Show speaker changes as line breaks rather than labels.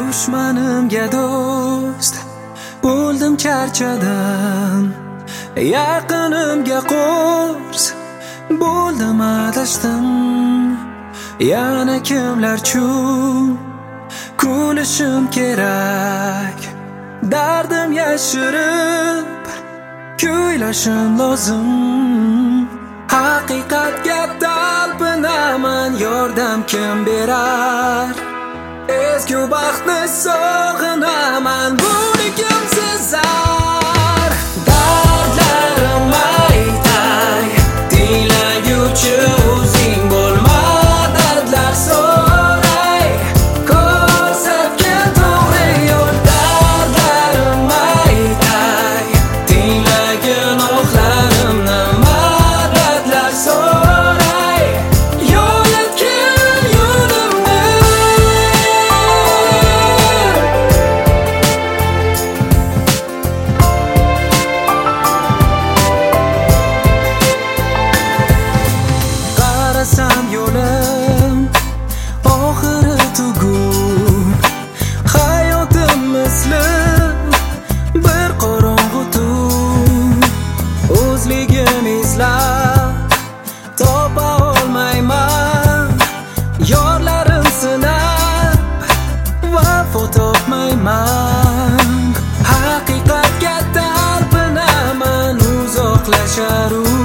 Dushmanimga do'st bo'ldim, charchadim. Yaqinimga qo'rs bo'ldim, adashdim. Yana kimlarchun kulishim kerak? Dardim yashirib kuylashim lozim. Haqiqatga talpinaman, yordam kim berar? Ezgu baxtni sog'inaman, buni kim sezar? Dardlarim aytay, tinglaguchi o'zing bo'lma. Dardlar so'ray, ko'rsatgan to'g'ri yo'l. Dardlarim aytay, tinglagin oqlarim nima? Dardlar so'ray, yo'latgin yo'limni. Qarasam yo'lim oxiri tugun, hayotim misli bir qorong'u tun. O'zligim izlab topa olmayman, yorlarim sinab vafo topmayman. Haqiqatga talpinaman, uzoqlashar